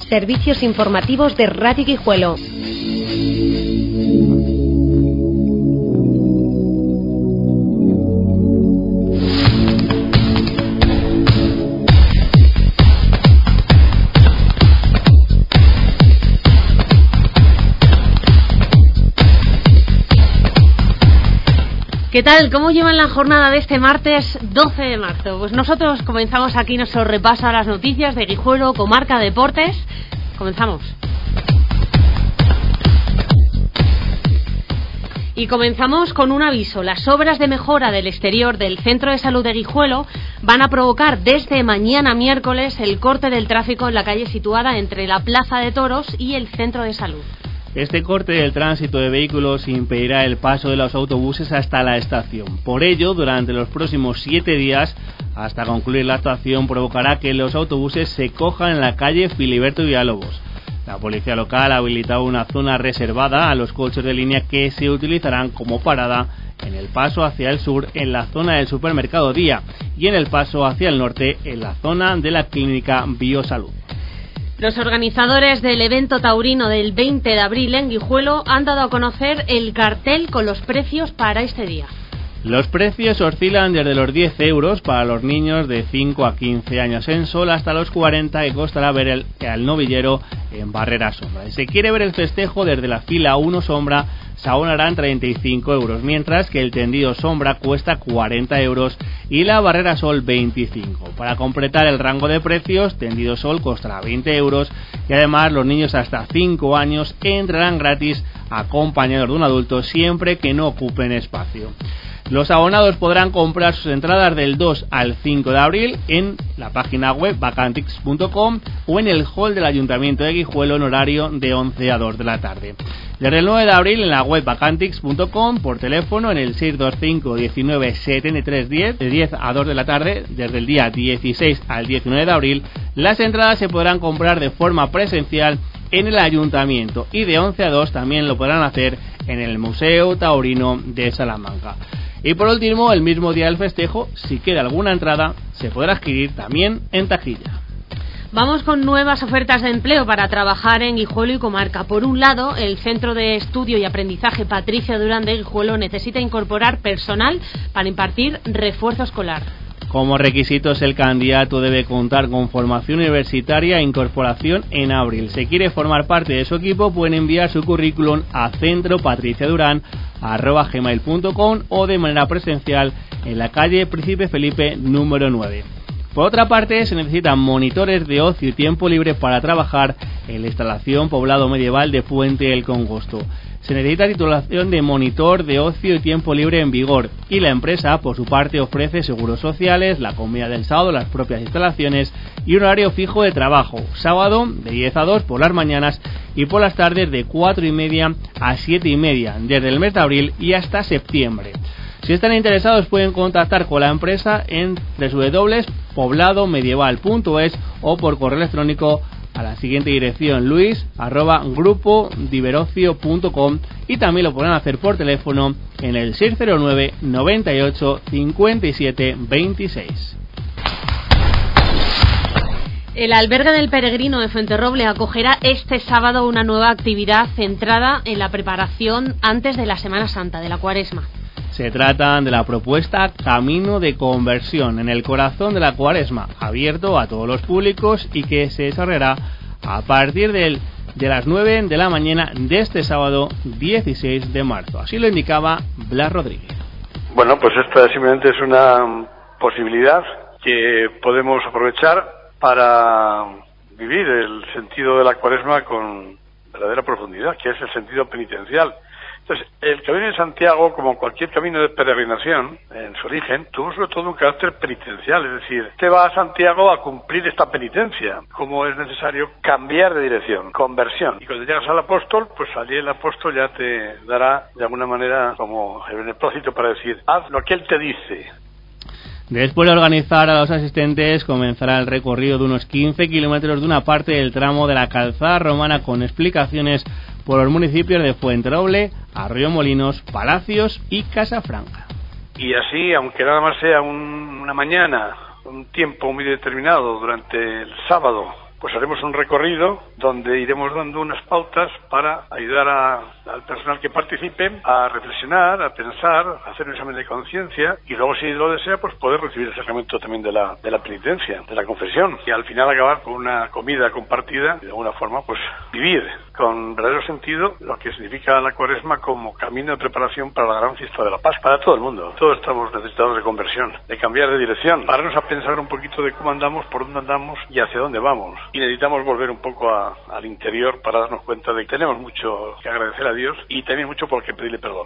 Servicios informativos de Radio Guijuelo. ¿Qué tal? ¿Cómo llevan la jornada de este martes 12 de marzo? Pues nosotros comenzamos aquí nuestro repaso a las noticias de Guijuelo, comarca, deportes. Comenzamos. Y comenzamos con un aviso. Las obras de mejora del exterior del Centro de Salud de Guijuelo van a provocar desde mañana miércoles el corte del tráfico en la calle situada entre la Plaza de Toros y el Centro de Salud. Este corte del tránsito de vehículos impedirá el paso de los autobuses hasta la estación. Por ello, durante los próximos 7 días, hasta concluir la actuación, provocará que los autobuses se cojan en la calle Filiberto Villalobos. La policía local ha habilitado una zona reservada a los coches de línea que se utilizarán como parada en el paso hacia el sur en la zona del supermercado Día y en el paso hacia el norte en la zona de la clínica Biosalud. Los organizadores del evento taurino del 20 de abril en Guijuelo han dado a conocer el cartel con los precios para este día. Los precios oscilan desde los 10 euros para los niños de 5 a 15 años en Sol hasta los 40 que costará ver al novillero en Barrera Sombra. Si se quiere ver el festejo desde la fila 1 Sombra, se abonarán 35 euros, mientras que el tendido Sombra cuesta 40 euros y la Barrera Sol 25. Para completar el rango de precios, tendido Sol costará 20 euros y además los niños hasta 5 años entrarán gratis acompañados de un adulto siempre que no ocupen espacio. Los abonados podrán comprar sus entradas del 2 al 5 de abril en la página web vacantix.com o en el hall del Ayuntamiento de Guijuelo en horario de 11 a 2 de la tarde. Desde el 9 de abril en la web vacantix.com, por teléfono en el 625 19 73 10, de 10 a 2 de la tarde, desde el día 16 al 19 de abril, las entradas se podrán comprar de forma presencial en el Ayuntamiento y de 11 a 2 también lo podrán hacer en el Museo Taurino de Salamanca. Y por último, el mismo día del festejo, si queda alguna entrada, se podrá adquirir también en taquilla. Vamos con nuevas ofertas de empleo para trabajar en Guijuelo y comarca. Por un lado, el Centro de Estudio y Aprendizaje Patricia Durán de Guijuelo necesita incorporar personal para impartir refuerzo escolar. Como requisitos, el candidato debe contar con formación universitaria e incorporación en abril. Si quiere formar parte de su equipo, pueden enviar su currículum a centropatriciadurán@gmail.com o de manera presencial en la calle Príncipe Felipe número 9. Por otra parte, se necesitan monitores de ocio y tiempo libre para trabajar en la instalación Poblado Medieval de Puente del Congosto. Se necesita titulación de monitor de ocio y tiempo libre en vigor y la empresa, por su parte, ofrece seguros sociales, la comida del sábado, las propias instalaciones y un horario fijo de trabajo. Sábado de 10 a 2 por las mañanas y por las tardes de 4:30 a 7:30 desde el mes de abril y hasta septiembre. Si están interesados pueden contactar con la empresa en www.pobladomedieval.es o por correo electrónico a la siguiente dirección: luis@grupodiverocio.com y también lo podrán hacer por teléfono en el 609 98 57 26. El albergue del Peregrino de Fuenterroble acogerá este sábado una nueva actividad centrada en la preparación antes de la Semana Santa, de la Cuaresma. Se trata de la propuesta Camino de Conversión en el corazón de la Cuaresma, abierto a todos los públicos y que se desarrollará a partir de las 9 de la mañana de este sábado 16 de marzo. Así lo indicaba Blas Rodríguez. Bueno, pues esta simplemente es una posibilidad que podemos aprovechar para vivir el sentido de la Cuaresma con verdadera profundidad, que es el sentido penitencial. Entonces, el Camino de Santiago, como cualquier camino de peregrinación, en su origen, tuvo sobre todo un carácter penitencial, es decir, te va a Santiago a cumplir esta penitencia, como es necesario cambiar de dirección, conversión. Y cuando llegas al apóstol, pues allí el apóstol ya te dará, de alguna manera, como el beneplácito para decir, haz lo que él te dice. Después de organizar a los asistentes, comenzará el recorrido de unos 15 kilómetros de una parte del tramo de la calzada romana con explicaciones por los municipios de Fuenterroble, Arroyomolinos, Palacios y Casafranca. Y así, aunque nada más sea una mañana, un tiempo muy determinado durante el sábado, pues haremos un recorrido donde iremos dando unas pautas para ayudar al personal que participe a reflexionar, a pensar, a hacer un examen de conciencia y luego, si lo desea, pues poder recibir el sacramento también de la penitencia, de la confesión, y al final acabar con una comida compartida y de alguna forma pues vivir con verdadero sentido lo que significa la Cuaresma como camino de preparación para la gran fiesta de la Pascua, para todo el mundo. Todos estamos necesitados de conversión, de cambiar de dirección, pararnos a pensar un poquito de cómo andamos, por dónde andamos y hacia dónde vamos. Y necesitamos volver un poco al interior para darnos cuenta de que tenemos mucho que agradecer a Dios y también mucho por qué pedirle perdón.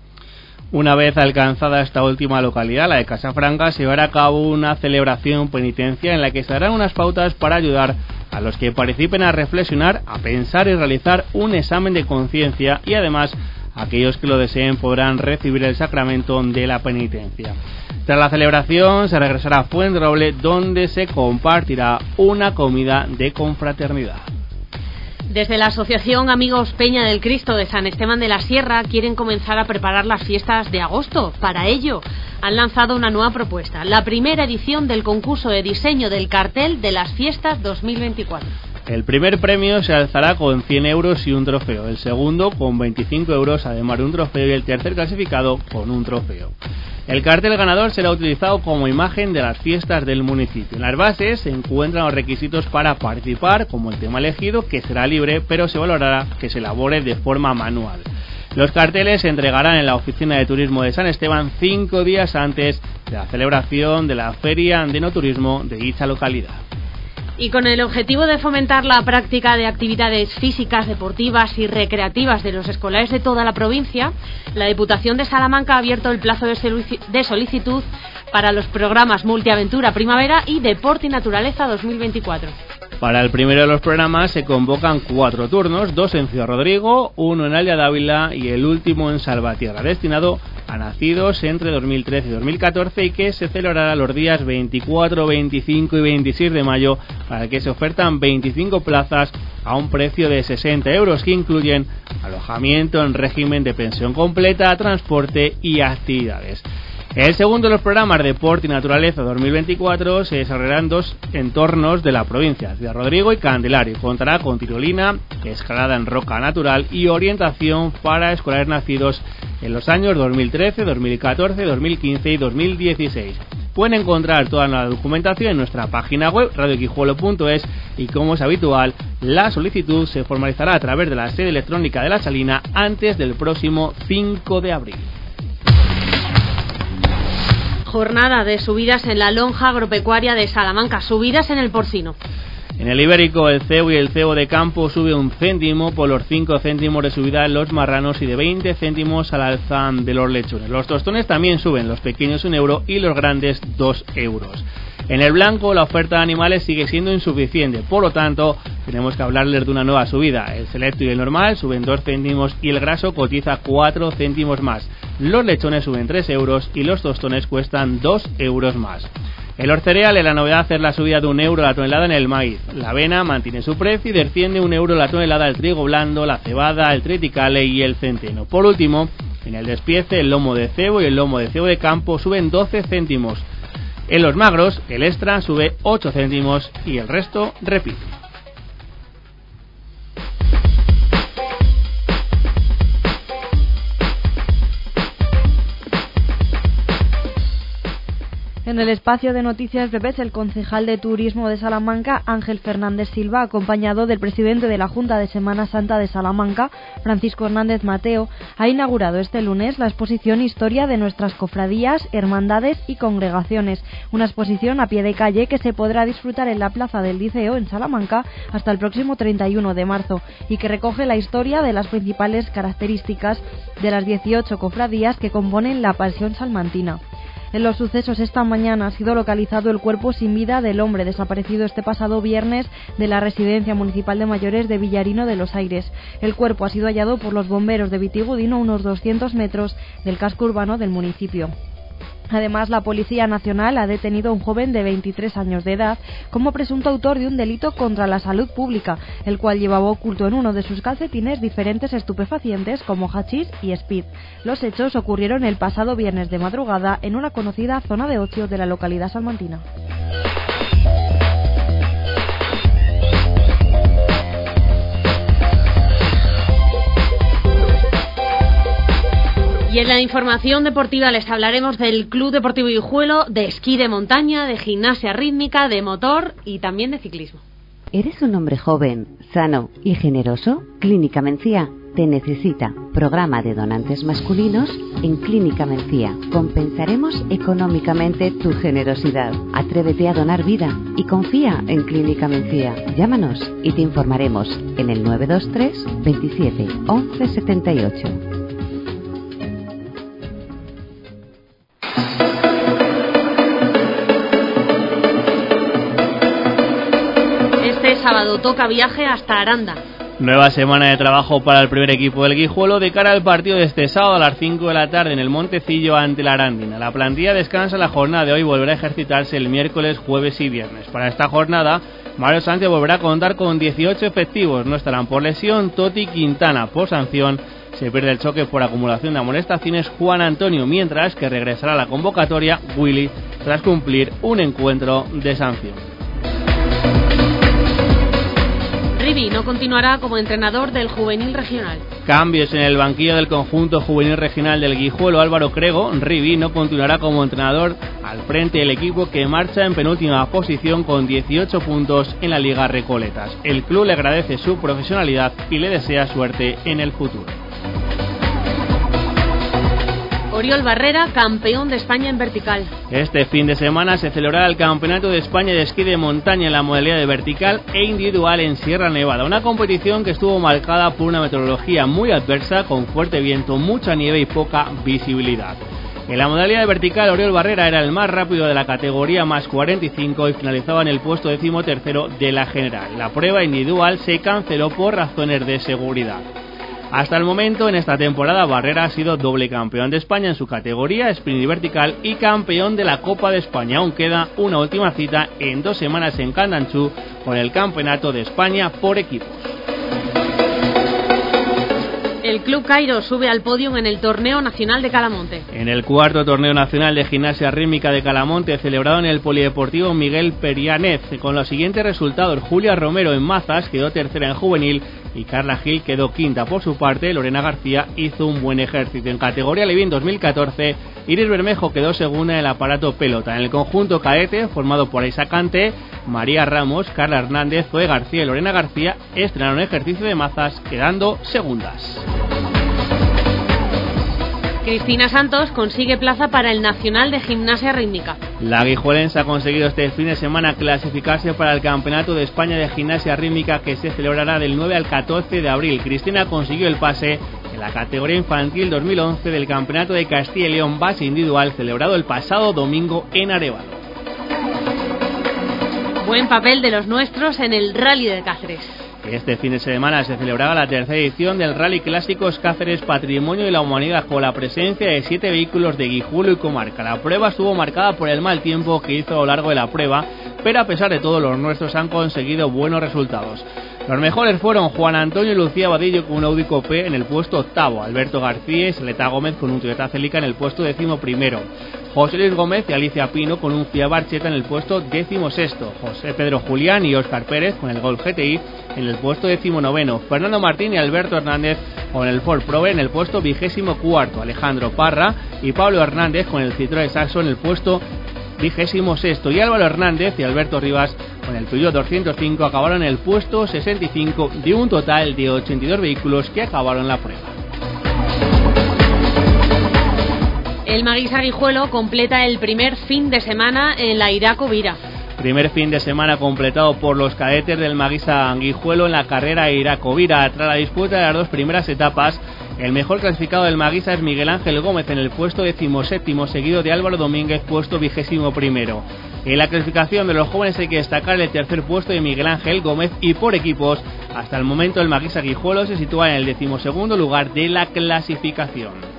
Una vez alcanzada esta última localidad, la de Casafranca, se llevará a cabo una celebración penitencia en la que se darán unas pautas para ayudar a los que participen a reflexionar, a pensar y realizar un examen de conciencia, y además aquellos que lo deseen podrán recibir el sacramento de la penitencia. Tras la celebración se regresará a Fuenroble, donde se compartirá una comida de confraternidad. Desde la Asociación Amigos Peña del Cristo de San Esteban de la Sierra quieren comenzar a preparar las fiestas de agosto. Para ello, han lanzado una nueva propuesta, la primera edición del concurso de diseño del cartel de las fiestas 2024. El primer premio se alzará con 100 euros y un trofeo, el segundo con 25 euros, además de un trofeo, y el tercer clasificado con un trofeo. El cartel ganador será utilizado como imagen de las fiestas del municipio. En las bases se encuentran los requisitos para participar, como el tema elegido, que será libre, pero se valorará que se elabore de forma manual. Los carteles se entregarán en la Oficina de Turismo de San Esteban 5 días antes de la celebración de la Feria de Enoturismo de dicha localidad. Y con el objetivo de fomentar la práctica de actividades físicas, deportivas y recreativas de los escolares de toda la provincia, la Diputación de Salamanca ha abierto el plazo de solicitud para los programas Multiaventura Primavera y Deporte y Naturaleza 2024. Para el primero de los programas se convocan 4 turnos, 2 en Ciudad Rodrigo, 1 en Aldea Dávila y el último en Salvatierra, destinado a nacidos entre 2013 y 2014, y que se celebrará los días 24, 25 y 26 de mayo, para el que se ofertan 25 plazas a un precio de 60 euros, que incluyen alojamiento en régimen de pensión completa, transporte y actividades. El segundo de los programas Deporte y Naturaleza 2024 se desarrollará en 2 entornos de la provincia, Ciudad Rodrigo y Candelario. Contará con tirolina, escalada en roca natural y orientación para escolares nacidos en los años 2013, 2014, 2015 y 2016. Pueden encontrar toda la documentación en nuestra página web radioquijuelo.es, y como es habitual, la solicitud se formalizará a través de la sede electrónica de La Salina antes del próximo 5 de abril. Jornada de subidas en la lonja agropecuaria de Salamanca, subidas en el porcino. En el ibérico, el cebo y el cebo de campo sube 1 céntimo por los 5 céntimos de subida en los marranos y de 20 céntimos al alza de los lechones. Los tostones también suben, los pequeños 1 euro y los grandes 2 euros. En el blanco, la oferta de animales sigue siendo insuficiente, por lo tanto, tenemos que hablarles de una nueva subida. El selecto y el normal suben 2 céntimos y el graso cotiza 4 céntimos más. Los lechones suben 3 euros y los tostones cuestan 2 euros más. En los cereales, la novedad es la subida de 1 euro la tonelada en el maíz. La avena mantiene su precio y desciende 1 euro la tonelada el trigo blando, la cebada, el triticale y el centeno. Por último, en el despiece, el lomo de cebo y el lomo de cebo de campo suben 12 céntimos. En los magros, el extra sube 8 céntimos y el resto repite. En el espacio de Noticias Bebés, el concejal de Turismo de Salamanca, Ángel Fernández Silva, acompañado del presidente de la Junta de Semana Santa de Salamanca, Francisco Hernández Mateo, ha inaugurado este lunes la exposición Historia de nuestras cofradías, hermandades y congregaciones, una exposición a pie de calle que se podrá disfrutar en la Plaza del Liceo en Salamanca hasta el próximo 31 de marzo y que recoge la historia de las principales características de las 18 cofradías que componen la Pasión Salmantina. En los sucesos, esta mañana ha sido localizado el cuerpo sin vida del hombre desaparecido este pasado viernes de la Residencia Municipal de Mayores de Villarino de los Aires. El cuerpo ha sido hallado por los bomberos de Vitigudino a unos 200 metros del casco urbano del municipio. Además, la Policía Nacional ha detenido a un joven de 23 años de edad como presunto autor de un delito contra la salud pública, el cual llevaba oculto en uno de sus calcetines diferentes estupefacientes como hachís y speed. Los hechos ocurrieron el pasado viernes de madrugada en una conocida zona de ocio de la localidad salmantina. Y en la información deportiva les hablaremos del Club Deportivo Guijuelo, de esquí de montaña, de gimnasia rítmica, de motor y también de ciclismo. ¿Eres un hombre joven, sano y generoso? Clínica Mencía te necesita. Programa de donantes masculinos en Clínica Mencía. Compensaremos económicamente tu generosidad. Atrévete a donar vida y confía en Clínica Mencía. Llámanos y te informaremos en el 923 27 11 78. Este sábado toca viaje hasta Aranda. Nueva semana de trabajo para el primer equipo del Guijuelo de cara al partido de este sábado a las 5 de la tarde en el Montecillo ante la Arandina. La plantilla descansa la jornada de hoy y volverá a ejercitarse el miércoles, jueves y viernes. Para esta jornada, Mario Sánchez volverá a contar con 18 efectivos. No estarán por lesión Toti y Quintana. Por sanción se pierde el choque por acumulación de amonestaciones Juan Antonio, mientras que regresará a la convocatoria Willy tras cumplir un encuentro de sanción. Rivi no continuará como entrenador del juvenil regional. Cambios en el banquillo del conjunto juvenil regional del Guijuelo. Álvaro Crego, Rivi, no continuará como entrenador al frente del equipo que marcha en penúltima posición con 18 puntos en la Liga Recoletas. El club le agradece su profesionalidad y le desea suerte en el futuro. Oriol Barrera, campeón de España en vertical. Este fin de semana se celebrará el Campeonato de España de Esquí de Montaña en la modalidad de vertical e individual en Sierra Nevada. Una competición que estuvo marcada por una meteorología muy adversa, con fuerte viento, mucha nieve y poca visibilidad. En la modalidad de vertical, Oriol Barrera era el más rápido de la categoría más 45 y finalizaba en el puesto 13º de la general. La prueba individual se canceló por razones de seguridad. Hasta el momento, en esta temporada, Barrera ha sido doble campeón de España en su categoría, sprint y vertical, y campeón de la Copa de España. Aún queda una última cita en 2 semanas en Candanchú con el Campeonato de España por equipos. El Club Cairo sube al podio en el Torneo Nacional de Calamonte. En el cuarto Torneo Nacional de Gimnasia Rítmica de Calamonte, celebrado en el Polideportivo Miguel Periánez, con los siguientes resultados: Julia Romero en mazas quedó tercera en juvenil y Carla Gil quedó quinta. Por su parte, Lorena García hizo un buen ejercicio. En categoría Levín 2014, Iris Bermejo quedó segunda en el aparato pelota. En el conjunto cadete, formado por Isa Cante, María Ramos, Carla Hernández, Zoe García y Lorena García, estrenaron ejercicio de mazas quedando segundas. Cristina Santos consigue plaza para el Nacional de Gimnasia Rítmica. La guijuelense ha conseguido este fin de semana clasificarse para el Campeonato de España de Gimnasia Rítmica, que se celebrará del 9 al 14 de abril. Cristina consiguió el pase en la categoría infantil 2011 del Campeonato de Castilla y León base individual, celebrado el pasado domingo en Arévalo. Buen papel de los nuestros en el Rally de Cáceres. Este fin de semana se celebraba la tercera edición del Rally Clásicos Cáceres Patrimonio de la Humanidad, con la presencia de 7 vehículos de Guijuelo y comarca. La prueba estuvo marcada por el mal tiempo que hizo a lo largo de la prueba, pero a pesar de todo los nuestros han conseguido buenos resultados. Los mejores fueron Juan Antonio y Lucía Vadillo con un Audi Coupé en el puesto 8º, Alberto García y Seleta Gómez con un Toyota Celica en el puesto 11º, José Luis Gómez y Alicia Pino con un Fiat Barchetta en el puesto 16º, José Pedro Julián y Óscar Pérez con el Golf GTI en el puesto 19º, Fernando Martín y Alberto Hernández con el Ford Probe en el puesto 24º, Alejandro Parra y Pablo Hernández con el Citroën Saxo en el puesto 26º, y Álvaro Hernández y Alberto Rivas con el Peugeot 205 acabaron en el puesto 65 de un total de 82 vehículos que acabaron la prueba. El Maguisa Guijuelo completa el primer fin de semana en la Iraco Vira. Primer fin de semana completado por los cadetes del Maguisa Guijuelo en la carrera Iraco Vira. Tras la disputa de las 2 primeras etapas, el mejor clasificado del Maguisa es Miguel Ángel Gómez en el puesto 17º, seguido de Álvaro Domínguez, puesto 21º. En la clasificación de los jóvenes hay que destacar el tercer puesto de Miguel Ángel Gómez, y por equipos, hasta el momento el Maguisa Guijuelo se sitúa en el 12º lugar de la clasificación.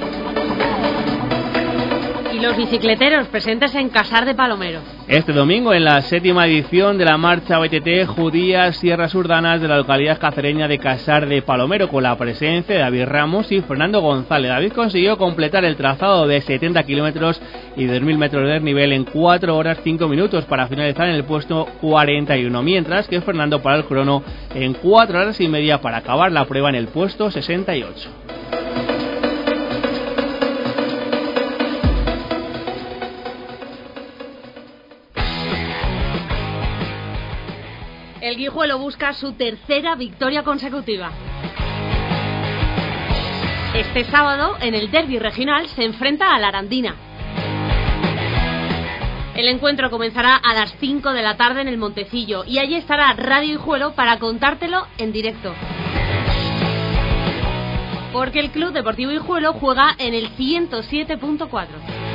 Y los bicicleteros presentes en Casar de Palomero. Este domingo, en la 7ª edición de la marcha BTT Judías Sierras Urdanas de la localidad cacereña de Casar de Palomero, con la presencia de David Ramos y Fernando González. David consiguió completar el trazado de 70 kilómetros y 2.000 metros de desnivel en 4 horas 5 minutos para finalizar en el puesto 41, mientras que Fernando paró el crono en 4 horas y media para acabar la prueba en el puesto 68. El Guijuelo busca su tercera victoria consecutiva. Este sábado, en el derbi regional, se enfrenta a la Arandina. El encuentro comenzará a las 5 de la tarde en el Montecillo y allí estará Radio Guijuelo para contártelo en directo. Porque el Club Deportivo Guijuelo juega en el 107.4.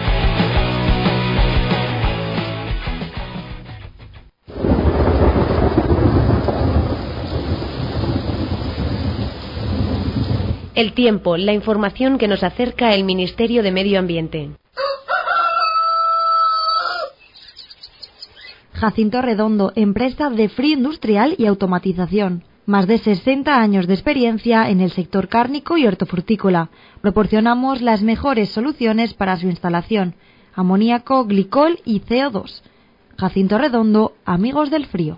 El tiempo, la información que nos acerca el Ministerio de Medio Ambiente. Jacinto Redondo, empresa de frío industrial y automatización. Más de 60 años de experiencia en el sector cárnico y hortofrutícola. Proporcionamos las mejores soluciones para su instalación: amoníaco, glicol y CO2. Jacinto Redondo, amigos del frío.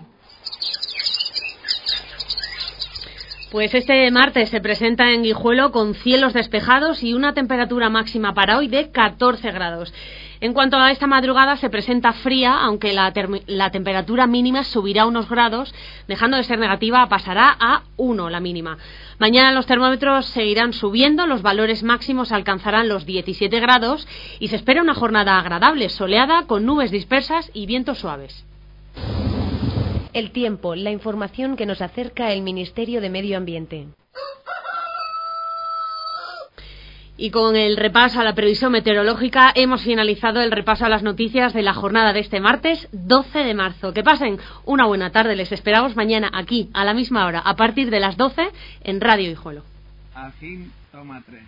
Pues este martes se presenta en Guijuelo con cielos despejados y una temperatura máxima para hoy de 14 grados. En cuanto a esta madrugada, se presenta fría, aunque la temperatura mínima subirá unos grados, dejando de ser negativa, pasará a 1 la mínima. Mañana los termómetros seguirán subiendo, los valores máximos alcanzarán los 17 grados y se espera una jornada agradable, soleada, con nubes dispersas y vientos suaves. El tiempo, la información que nos acerca el Ministerio de Medio Ambiente. Y con el repaso a la previsión meteorológica hemos finalizado el repaso a las noticias de la jornada de este martes 12 de marzo. Que pasen una buena tarde, les esperamos mañana aquí a la misma hora, a partir de las 12 en Radio Guijuelo. Ajín, toma 3.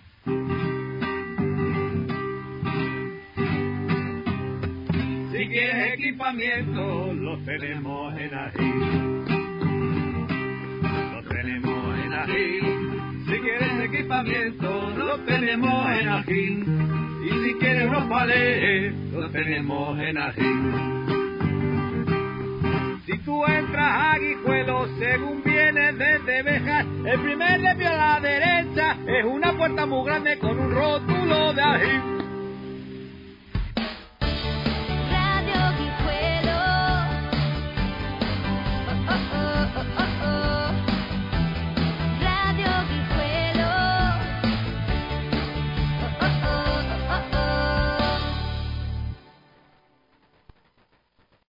Si quieres equipamiento, lo tenemos en Ajín. Lo tenemos en Ajín. Si quieres equipamiento, lo tenemos en Ajín. Y si quieres unos palés, lo tenemos en Ajín. Si tú entras a Guijuelo, según vienes desde Béjar, el primer desvío a la derecha es una puerta muy grande con un rótulo de Ajín.